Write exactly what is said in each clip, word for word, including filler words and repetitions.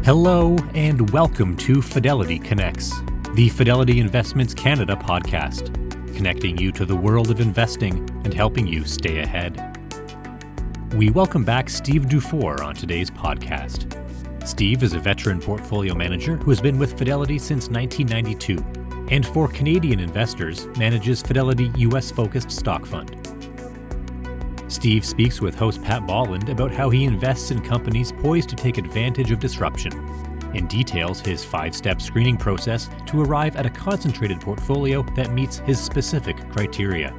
Hello and welcome to Fidelity Connects, the Fidelity Investments Canada podcast, connecting you to the world of investing and helping you stay ahead. We welcome back Steve Dufour on today's podcast. Steve is a veteran portfolio manager who has been with Fidelity since nineteen ninety-two, and for Canadian investors manages Fidelity U S-focused stock fund. Steve speaks with host Pat Bolland about how he invests in companies poised to take advantage of disruption, and details his five-step screening process to arrive at a concentrated portfolio that meets his specific criteria.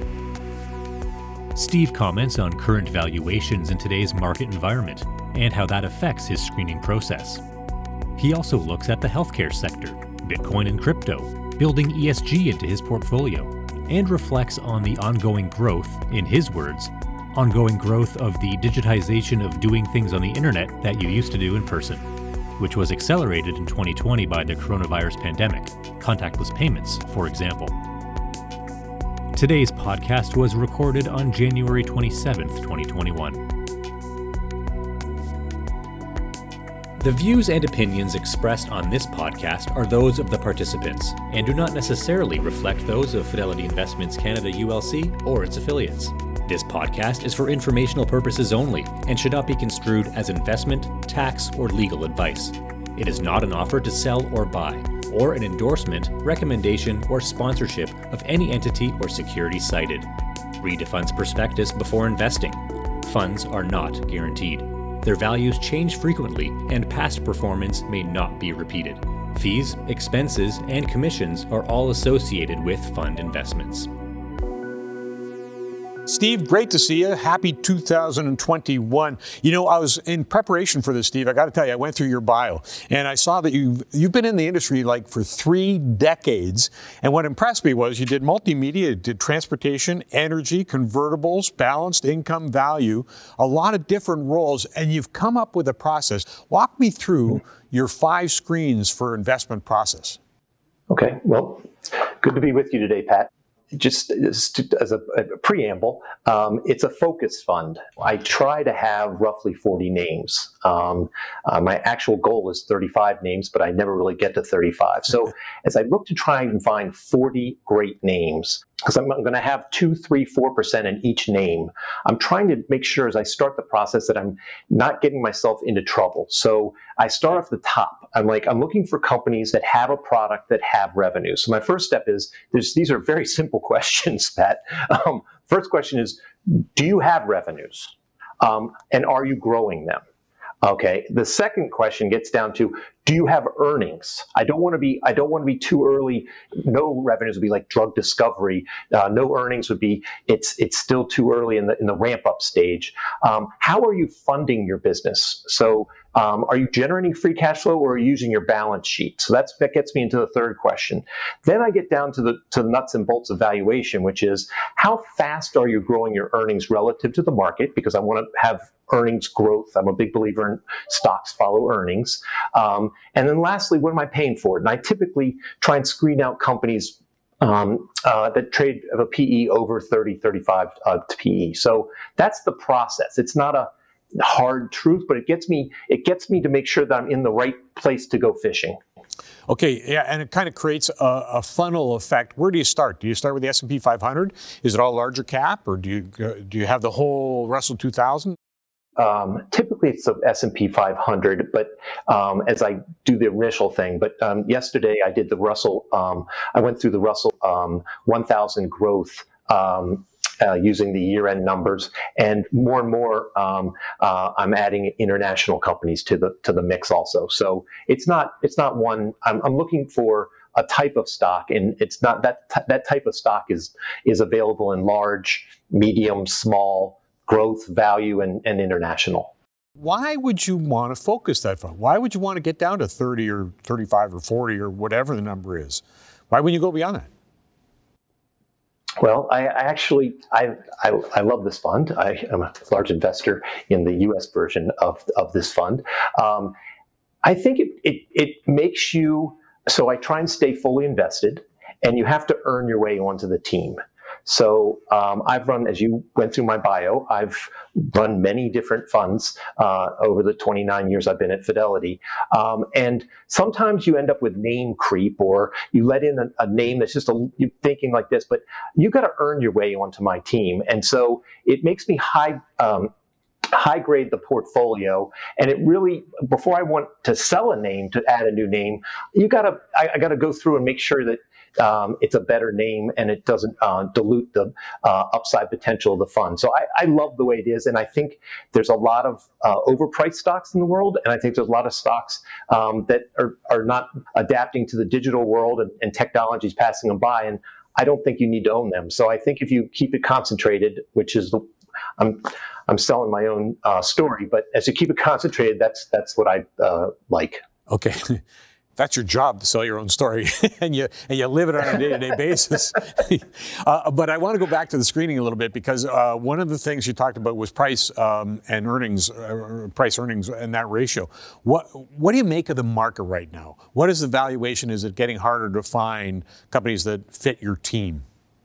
Steve comments on current valuations in today's market environment and how that affects his screening process. He also looks at the healthcare sector, Bitcoin and crypto, building E S G into his portfolio, and reflects on the ongoing growth, in his words, ongoing growth of the digitization of doing things on the internet that you used to do in person, which was accelerated in twenty twenty by the coronavirus pandemic, contactless payments, for example. Today's podcast was recorded on January twenty-seventh, twenty twenty-one. The views and opinions expressed on this podcast are those of the participants and do not necessarily reflect those of Fidelity Investments Canada U L C or its affiliates. This podcast is for informational purposes only and should not be construed as investment, tax, or legal advice. It is not an offer to sell or buy, or an endorsement, recommendation, or sponsorship of any entity or security cited. Read a fund's prospectus before investing. Funds are not guaranteed. Their values change frequently, and past performance may not be repeated. Fees, expenses, and commissions are all associated with fund investments. Steve, great to see you. Happy two thousand twenty-one. You know, I was in preparation for this, Steve. I got to tell you, I went through your bio and I saw that you've, you've been in the industry like for three decades. And what impressed me was you did multimedia, you did transportation, energy, convertibles, balanced income value, a lot of different roles. And you've come up with a process. Walk me through your five screens for investment process. Okay, well, good to be with you today, Pat. Just as a, a preamble, um, it's a focus fund. I try to have roughly forty names. Um, uh, my actual goal is thirty-five names, but I never really get to thirty-five. So as I look to try and find forty great names, because I'm going to have two, three, four percent in each name, I'm trying to make sure as I start the process that I'm not getting myself into trouble. So I start off the top. I'm like, I'm looking for companies that have a product that have revenue. So my first step is, there's, these are very simple questions, Pat. Um, first question is, do you have revenues? Um, and are you growing them? Okay. The second question gets down to, do you have earnings? I don't want to be, I don't want to be too early. No revenues would be like drug discovery. Uh, no earnings would be, it's it's still too early in the in the ramp up stage. Um, how are you funding your business? So um, are you generating free cash flow or are you using your balance sheet? So that's, that gets me into the third question. Then I get down to the to the nuts and bolts of valuation, which is how fast are you growing your earnings relative to the market? Because I want to have earnings growth. I'm a big believer in stocks follow earnings. Um, and then lastly, what am I paying for it? And I typically try and screen out companies um, uh, that trade of a P E over thirty, thirty-five uh, to P E. So that's the process. It's not a hard truth, but it gets me, it gets me to make sure that I'm in the right place to go fishing. Okay, yeah, and it kind of creates a, a funnel effect. Where do you start? Do you start with the S and P five hundred? Is it all larger cap, or do you uh, do you have the whole Russell two thousand? Um, typically it's the S and P five hundred, but um, as I do the initial thing, but um, yesterday I did the Russell, um, I went through the Russell um, one thousand growth um, uh, using the year-end numbers, and more and more um, uh, I'm adding international companies to the to the mix also. So it's not it's not one, I'm, I'm looking for a type of stock, and it's not that t- that type of stock is is available in large, medium, small, growth, value, and, and international. Why would you want to focus that fund? Why would you want to get down to thirty or thirty-five or forty or whatever the number is? Why wouldn't you go beyond that? Well, I, I actually, I, I I love this fund. I am a large investor in the U S version of, of this fund. Um, I think it, it it makes you, so I try and stay fully invested, and you have to earn your way onto the team. So um, I've run, as you went through my bio, I've run many different funds uh, over the twenty-nine years I've been at Fidelity. Um, and sometimes you end up with name creep, or you let in a, a name that's just a, you're thinking like this, but you got to earn your way onto my team. And so it makes me high, um, high grade the portfolio. And it really, before I want to sell a name, to add a new name, you got to, I, I got to go through and make sure that Um, it's a better name and it doesn't uh, dilute the uh, upside potential of the fund. So I, I love the way it is, and I think there's a lot of uh, overpriced stocks in the world, and I think there's a lot of stocks um, that are, are not adapting to the digital world, and, and technology's passing them by, and I don't think you need to own them. So I think if you keep it concentrated, which is the, I'm I'm selling my own uh, story, but as you keep it concentrated, that's that's what I uh, like. Okay. That's your job, to sell your own story, and you and you live it on a day-to-day basis. uh, but I want to go back to the screening a little bit, because uh, one of the things you talked about was price um, and earnings, uh, price earnings, and that ratio. What what do you make of the market right now? What is the valuation? Is it getting harder to find companies that fit your team?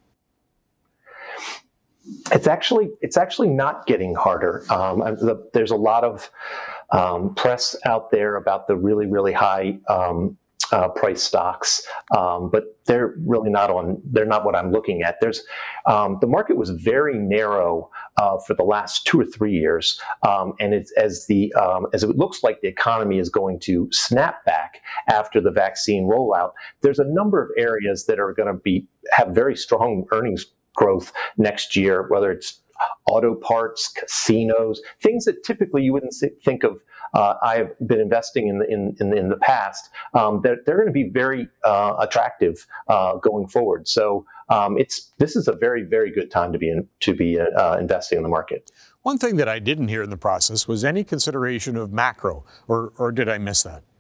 It's actually it's actually not getting harder. Um, the, there's a lot of Um, press out there about the really, really high um, uh, price stocks, um, but they're really not on. They're not what I'm looking at. There's um, the market was very narrow uh, for the last two or three years, um, and it's as the um, as it looks like the economy is going to snap back after the vaccine rollout. There's a number of areas that are going to be have very strong earnings growth next year, whether it's auto parts, casinos, things that typically you wouldn't think of. Uh, I've been investing in the, in, in, in the past. Um, they're, they're going to be very uh, attractive uh, going forward. So um, it's this is a very, very good time to be in, to be uh, investing in the market. One thing that I didn't hear in the process was any consideration of macro, or or did I miss that?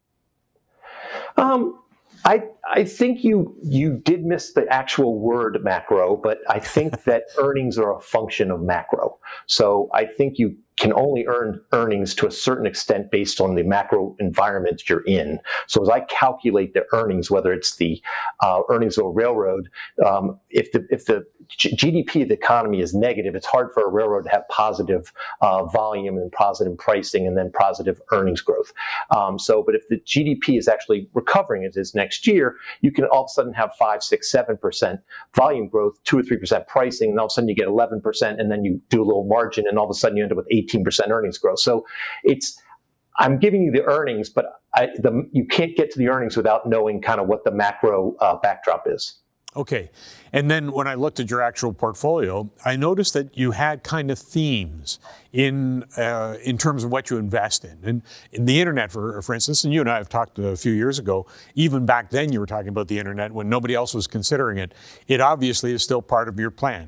Um, I I think you you did miss the actual word macro, but I think that earnings are a function of macro. So I think you can only earn earnings to a certain extent based on the macro environment you're in. So as I calculate the earnings, whether it's the uh, earnings of a railroad, um, if the if the G D P of the economy is negative, it's hard for a railroad to have positive uh, volume and positive pricing and then positive earnings growth. Um, so, but if the G D P is actually recovering as is next year, you can all of a sudden have five, six, seven percent volume growth, two or three percent pricing, and all of a sudden you get eleven percent, and then you do a little margin, and all of a sudden you end up with eighteen percent earnings growth. So, it's I'm giving you the earnings, but I, the, you can't get to the earnings without knowing kind of what the macro uh, backdrop is. Okay. And then when I looked at your actual portfolio, I noticed that you had kind of themes in uh, in terms of what you invest in. And in the internet, for for instance, and you and I have talked a few years ago, even back then you were talking about the internet when nobody else was considering it. It obviously is still part of your plan.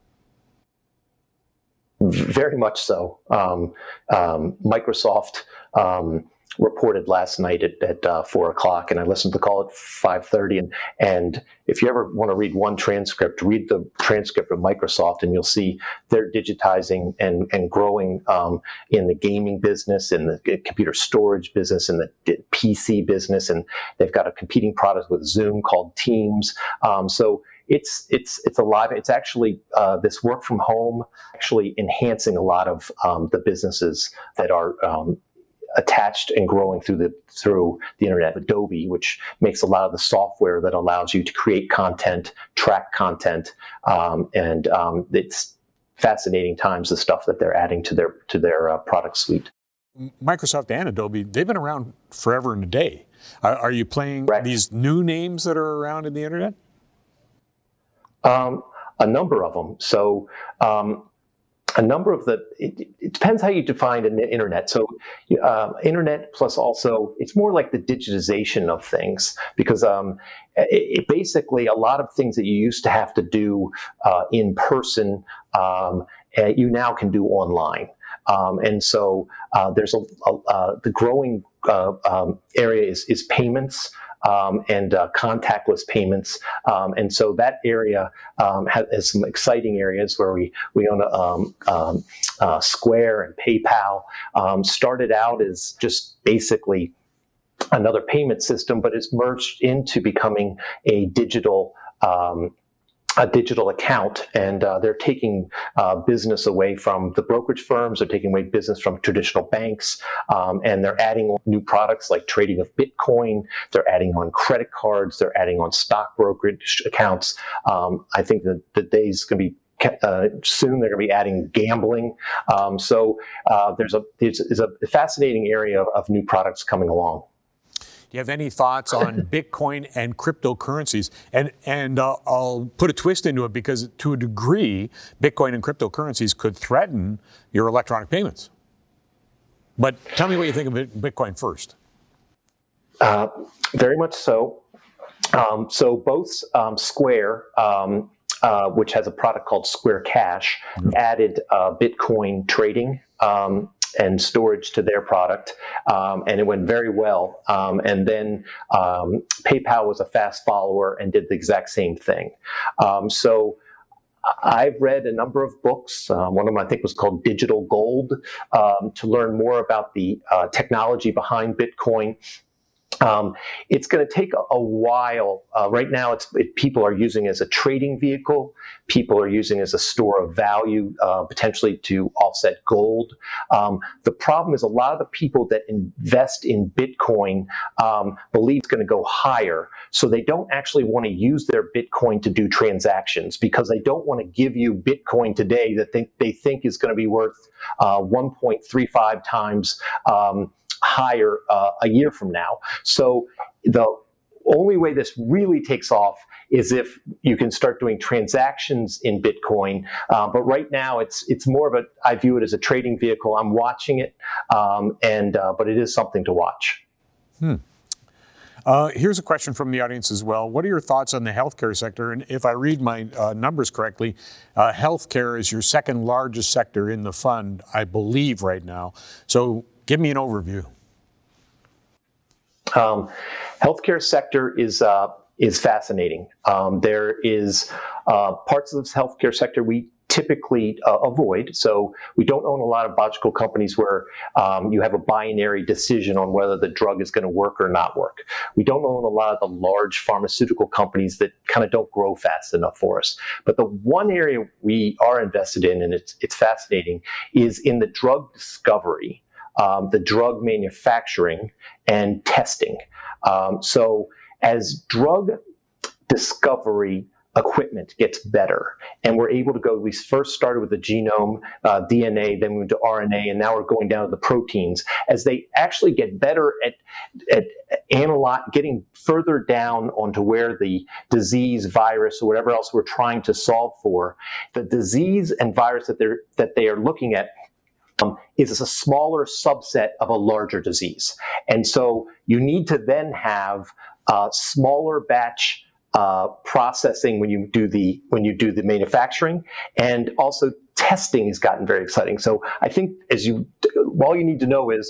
Very much so. Um, um, Microsoft um, reported last night at, at uh, four o'clock, and I listened to the call at five thirty. And, and if you ever want to read one transcript, read the transcript of Microsoft, and you'll see they're digitizing and, and growing um, in the gaming business, in the computer storage business, in the P C business, and they've got a competing product with Zoom called Teams. Um, so It's it's it's alive. It's actually uh, this work from home actually enhancing a lot of um, the businesses that are um, attached and growing through the through the internet. Adobe, which makes a lot of the software that allows you to create content, track content, um, and um, it's fascinating times the stuff that they're adding to their to their uh, product suite. Microsoft and Adobe, they've been around forever and a day. Are, are you playing right. these new names that are around in the internet? Um, a number of them. So um, a number of the, it, it depends how you define an internet. So uh, internet plus also, it's more like the digitization of things, because um, it, it basically a lot of things that you used to have to do uh, in person, um, you now can do online. Um, and so uh, there's a, a uh, the growing uh, um, area is, is payments. Um, and uh, contactless payments, um, and so that area um, has, has some exciting areas where we we own a, um, um, uh, Square and PayPal. Um, started out as just basically another payment system, but it's merged into becoming a digital um, a digital account, and uh, they're taking uh, business away from the brokerage firms. They're taking away business from traditional banks, um, and they're adding on new products like trading of Bitcoin. They're adding on credit cards. They're adding on stock brokerage accounts. Um, I think that the day's going to be Uh, soon they're going to be adding gambling. Um, so uh, there's a there's, there's a fascinating area of, of new products coming along. Do you have any thoughts on Bitcoin and cryptocurrencies? And and uh, I'll put a twist into it, because to a degree, Bitcoin and cryptocurrencies could threaten your electronic payments. But tell me what you think of Bitcoin first. Uh, very much so. Um, so both um, Square, um, uh, which has a product called Square Cash, mm-hmm. added uh, Bitcoin trading um, and storage to their product, um, and it went very well. Um, and then um, PayPal was a fast follower and did the exact same thing. Um, so I've read a number of books. Uh, one of them I think was called Digital Gold, um, to learn more about the uh, technology behind Bitcoin. Um, it's going to take a, a while. Uh, right now, it's it, people are using it as a trading vehicle. People are using it as a store of value, uh, potentially to offset gold. Um, the problem is a lot of the people that invest in Bitcoin um, believe it's going to go higher. So they don't actually want to use their Bitcoin to do transactions, because they don't want to give you Bitcoin today that they, they think is going to be worth uh, one point three five times um, higher uh, a year from now. So the only way this really takes off is if you can start doing transactions in Bitcoin. Uh, but right now, it's it's more of a, I view it as a trading vehicle. I'm watching it, um, and uh, but it is something to watch. Hmm. Uh, here's a question from the audience as well. What are your thoughts on the healthcare sector? And if I read my uh, numbers correctly, uh, healthcare is your second largest sector in the fund, I believe, right now. So give me an overview. Um, healthcare sector is uh, is fascinating. Um, there is uh, parts of this healthcare sector we typically uh, avoid. So we don't own a lot of biological companies where um, you have a binary decision on whether the drug is going to work or not work. We don't own a lot of the large pharmaceutical companies that kind of don't grow fast enough for us. But the one area we are invested in, and it's it's fascinating, is in the drug discovery. Um, the drug manufacturing and testing. Um, so as drug discovery equipment gets better, and we're able to go, we first started with the genome, uh, D N A, then we went to R N A, and now we're going down to the proteins. As they actually get better at, at analyze, getting further down onto where the disease, virus, or whatever else we're trying to solve for, the disease and virus that they're that they are looking at Um, is a smaller subset of a larger disease. And so you need to then have uh, smaller batch uh, processing when you do the when you do the manufacturing, and also testing has gotten very exciting. So I think as you all you need to know is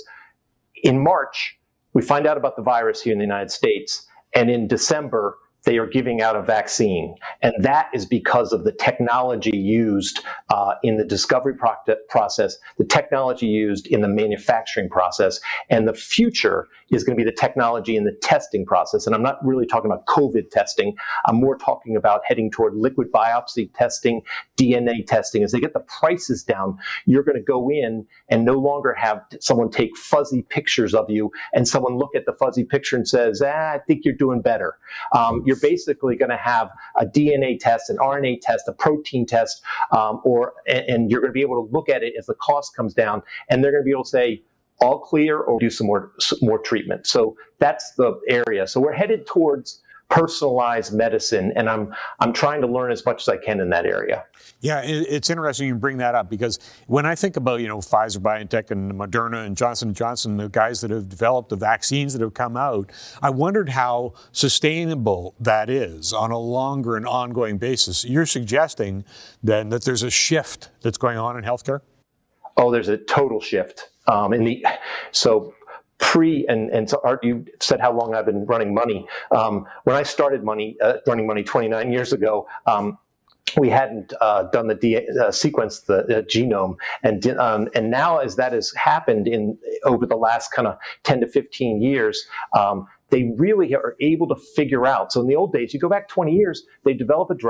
in March we find out about the virus here in the United States, and in December they are giving out a vaccine. And that is because of the technology used uh, in the discovery pro- process, the technology used in the manufacturing process. And the future is going to be the technology in the testing process. And I'm not really talking about COVID testing. I'm more talking about heading toward liquid biopsy testing, D N A testing. As they get the prices down, you're going to go in and no longer have someone take fuzzy pictures of you and someone look at the fuzzy picture and says, ah, I think you're doing better. Um, you're basically going to have a D N A test, an R N A test, a protein test, um, or and, and you're going to be able to look at it as the cost comes down, and they're going to be able to say, all clear, or do some more some more treatment. So that's the area. So we're headed towards personalized medicine, and I'm I'm trying to learn as much as I can in that area. Yeah, it's interesting you bring that up, because when I think about, you know, Pfizer, BioNTech, and Moderna, and Johnson and Johnson, the guys that have developed the vaccines that have come out, I wondered how sustainable that is on a longer and ongoing basis. You're suggesting then that there's a shift that's going on in healthcare? Oh, there's a total shift. Um, in the so. Pre and and so Art, you said how long I've been running money. Um, when I started money, uh, running money twenty-nine years ago, um, we hadn't uh, done the D- uh, sequence the uh, genome, and um, and now as that has happened in over the last kind of ten to fifteen years. Um, they really are able to figure out. So in the old days, you go back twenty years, they develop a drug,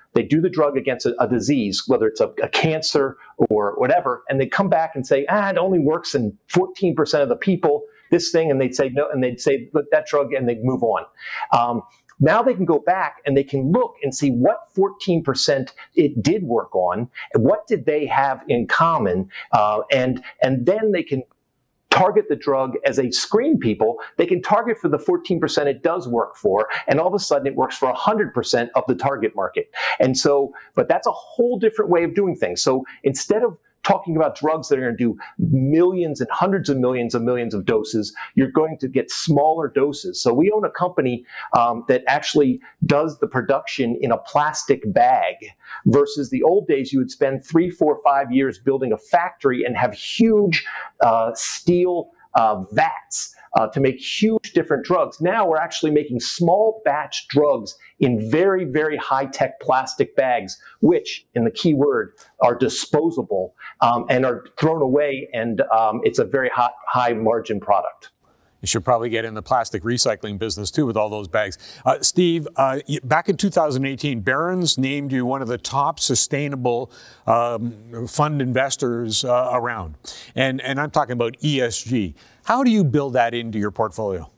They do the drug against a, a disease, whether it's a, a cancer or whatever, and they come back and say, ah, it only works in fourteen percent of the people, this thing, and they'd say no, and they'd say look, that drug, and they'd move on. Um, now they can go back and they can look and see what fourteen percent it did work on, and what did they have in common, uh, and and then they can target the drug as they screen people. They can target for the fourteen percent it does work for, and all of a sudden it works for one hundred percent of the target market. And so, but that's a whole different way of doing things. So instead of talking about drugs that are going to do millions and hundreds of millions of millions of doses, you're going to get smaller doses. So we own a company um, that actually does the production in a plastic bag, versus the old days you would spend three, four, five years building a factory and have huge uh, steel uh, vats uh, to make huge different drugs. Now we're actually making small batch drugs in very, very high-tech plastic bags, which, in the key word, are disposable um, and are thrown away, and um, it's a very hot, high-margin product. You should probably get in the plastic recycling business, too, with all those bags. Uh, Steve, uh, back in two thousand eighteen, Barron's named you one of the top sustainable um, fund investors uh, around. And, and I'm talking about E S G. How do you build that into your portfolio?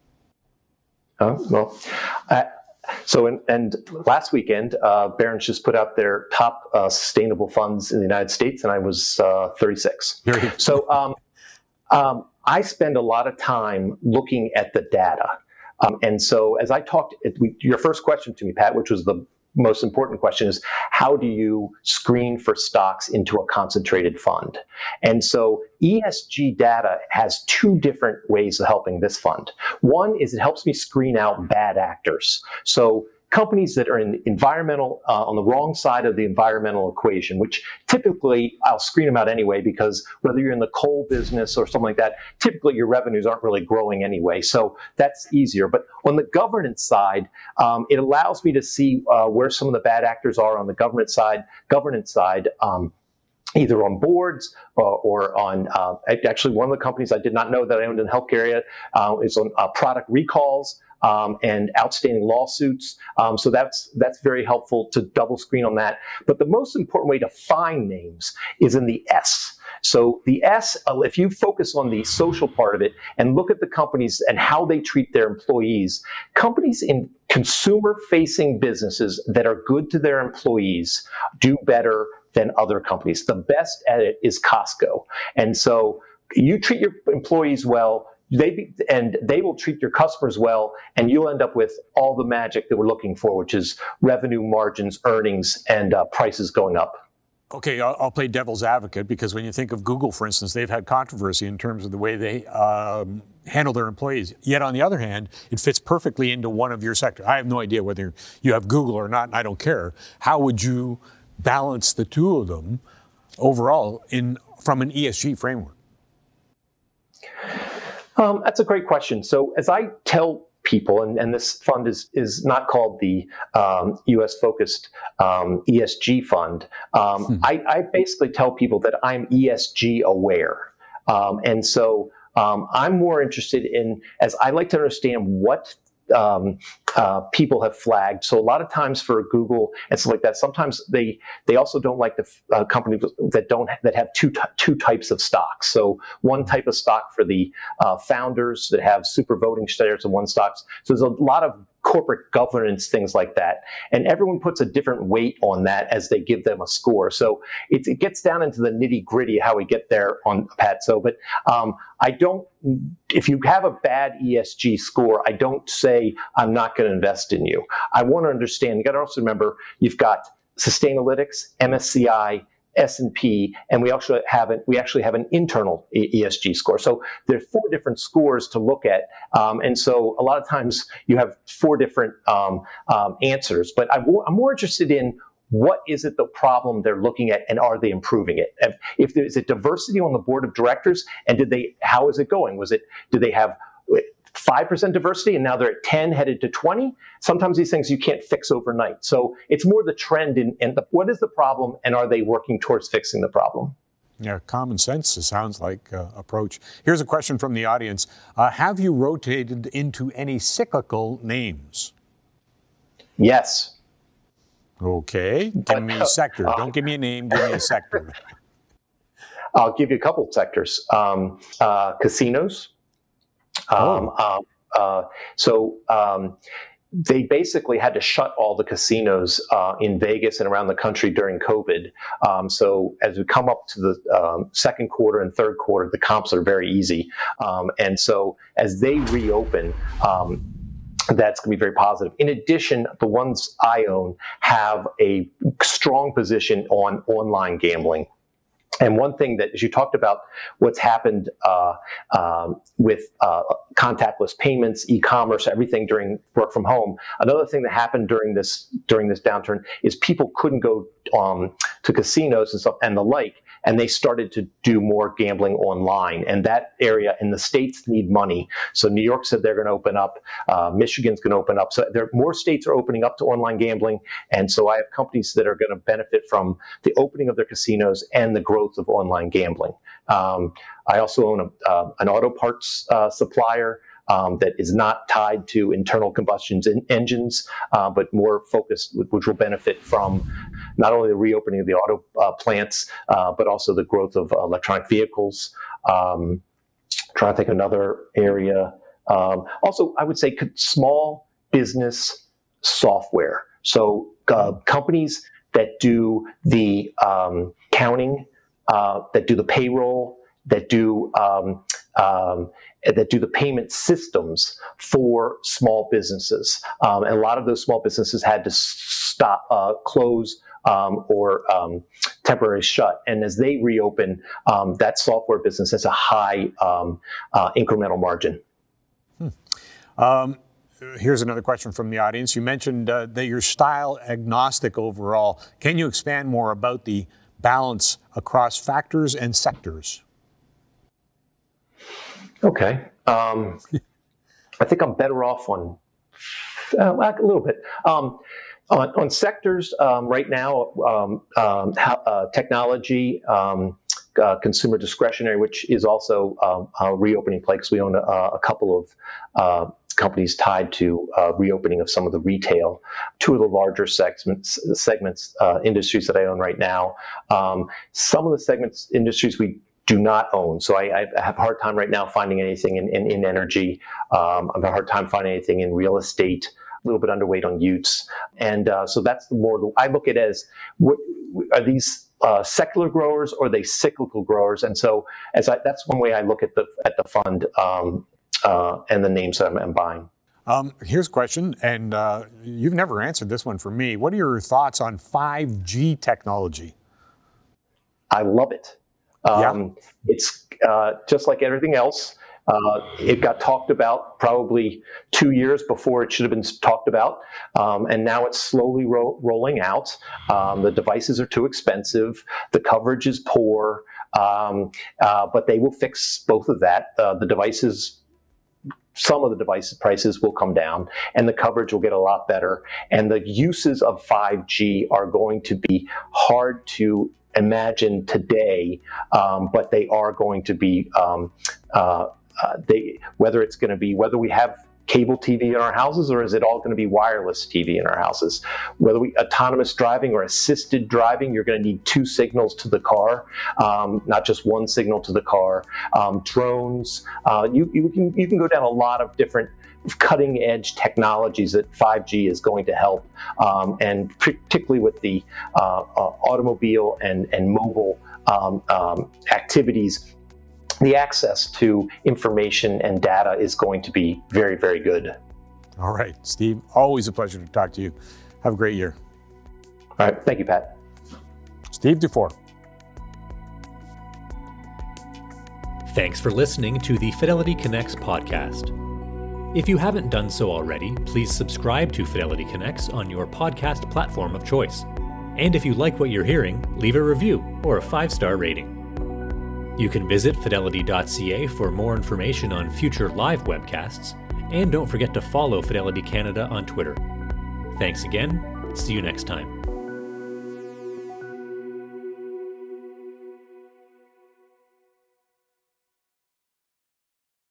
Uh, well, I, So, and, and last weekend, uh, Barron's just put out their top uh, sustainable funds in the United States, and I was uh, thirty-six. So, um, um, I spend a lot of time looking at the data. Um, and so, as I talked, we, your first question to me, Pat, which was the most important question, is how do you screen for stocks into a concentrated fund? And so E S G data has two different ways of helping this fund. One is it helps me screen out bad actors. So companies that are in environmental, uh, on the wrong side of the environmental equation, which typically I'll screen them out anyway, because whether you're in the coal business or something like that, typically your revenues aren't really growing anyway. So that's easier. But on the governance side, um, it allows me to see uh, where some of the bad actors are on the government side, governance side, um, either on boards uh, or on, uh, actually one of the companies I did not know that I owned in the healthcare area uh, is on uh, product recalls. Um, and outstanding lawsuits. Um, so that's that's very helpful to double screen on that. But the most important way to find names is in the S. So the S, uh, if you focus on the social part of it and look at the companies and how they treat their employees, companies in consumer-facing businesses that are good to their employees do better than other companies. The best at it is Costco. And so you treat your employees well, They be, and they will treat your customers well, and you'll end up with all the magic that we're looking for, which is revenue, margins, earnings, and uh, prices going up. Okay, I'll, I'll play devil's advocate, because when you think of Google, for instance, they've had controversy in terms of the way they um, handle their employees. Yet, on the other hand, it fits perfectly into one of your sectors. I have no idea whether you have Google or not, and I don't care. How would you balance the two of them overall in from an E S G framework? Um, that's a great question. So as I tell people, and, and this fund is is not called the um, U S focused um, E S G fund, um, hmm. I, I basically tell people that I'm E S G aware. Um, and so um, I'm more interested in, as I like to understand what Um, uh, people have flagged. So a lot of times for Google and stuff like that, sometimes they they also don't like the uh, companies that don't that have two two types of stocks. So one type of stock for the uh, founders that have super voting shares and one stocks. So there's a lot of corporate governance, things like that. And everyone puts a different weight on that as they give them a score. So it, it gets down into the nitty gritty how we get there on Pat. So, but um, I don't, if you have a bad E S G score, I don't say I'm not going to invest in you. I want to understand, you got to also remember, you've got Sustainalytics, M S C I, S and P, and we actually have an, we actually have an internal E S G score. So there are four different scores to look at, um, and so a lot of times you have four different um, um, answers. But I'm more, I'm more interested in what is it the problem they're looking at, and are they improving it? If, if there is a diversity on the board of directors, and did they? How is it going? Was it? Do they have five percent diversity and now they're at ten, headed to twenty? Sometimes these things you can't fix overnight. So it's more the trend in, in the, what is the problem, and are they working towards fixing the problem? Yeah, common sense, it sounds like uh, approach. Here's a question from the audience. Uh, have you rotated into any cyclical names? Yes. Okay. Give me a sector. Uh, Don't give me a name. Give me a sector. I'll give you a couple of sectors. Um, uh, casinos. Um, Oh. uh, uh, so um, they basically had to shut all the casinos uh, in Vegas and around the country during COVID. Um, so as we come up to the um, second quarter and third quarter, the comps are very easy. Um, and so as they reopen, um, that's going to be very positive. In addition, the ones I own have a strong position on online gambling. And one thing that, as you talked about, what's happened uh, um, with uh, contactless payments, e-commerce, everything during work from home. Another thing that happened during this during this downturn is people couldn't go um, to casinos and stuff and the like, and they started to do more gambling online. And that area in the states need money. So New York said they're going to open up. Uh, Michigan's going to open up. So there more states are opening up to online gambling. And so I have companies that are going to benefit from the opening of their casinos and the growth of online gambling. Um, I also own a, uh, an auto parts uh, supplier um, that is not tied to internal combustion en- engines, uh, but more focused, which will benefit from not only the reopening of the auto uh, plants, uh, but also the growth of electronic vehicles. Um, trying to think another area. Um, also, I would say small business software. So uh, companies that do the um, counting, uh, that do the payroll, that do um, um, that do the payment systems for small businesses. Um, and a lot of those small businesses had to stop, uh, close, um, or um, temporarily shut. And as they reopen, um, that software business has a high um, uh, incremental margin. Hmm. Um, here's another question from the audience. You mentioned uh, that you're style agnostic overall. Can you expand more about the balance across factors and sectors? Okay. Um, I think I'm better off on uh, a little bit. Um, on, on sectors um, right now, um, um, how, uh, technology, um, uh, consumer discretionary, which is also um, a reopening play because we own a, a couple of uh, companies tied to uh, reopening of some of the retail. Two of the larger segments, segments uh, industries that I own right now. Um, some of the segments, industries we do not own. So I, I have a hard time right now finding anything in, in, in energy. Um, I have a hard time finding anything in real estate, a little bit underweight on Utes. And uh, so that's the more, I look at it as, what, are these uh, secular growers or are they cyclical growers? And so as I, that's one way I look at the at the fund um, uh, and the names that I'm, I'm buying. Um, here's a question, and uh, you've never answered this one for me. What are your thoughts on five G technology? I love it. Um, yeah. It's uh, just like everything else. Uh, it got talked about probably two years before it should have been talked about, um, and now it's slowly ro- rolling out. Um, the devices are too expensive. The coverage is poor, um, uh, but they will fix both of that. Uh, the devices, some of the device prices will come down, and the coverage will get a lot better. And the uses of five G are going to be hard to imagine today, um, but they are going to be, um, uh, uh, they, whether it's going to be, whether we have cable T V in our houses or is it all going to be wireless T V in our houses? Whether we autonomous driving or assisted driving, you're going to need two signals to the car, um, not just one signal to the car. Um, drones, uh, you, you, can, you can go down a lot of different cutting edge technologies that five G is going to help, um, and particularly with the uh, uh, automobile and, and mobile um, um, activities, the access to information and data is going to be very, very good. All right, Steve, always a pleasure to talk to you. Have a great year. All right, thank you, Pat. Steve Dufour. Thanks for listening to the Fidelity Connects podcast. If you haven't done so already, please subscribe to Fidelity Connects on your podcast platform of choice. And if you like what you're hearing, leave a review or a five-star rating. You can visit fidelity dot c a for more information on future live webcasts, and don't forget to follow Fidelity Canada on Twitter. Thanks again. See you next time.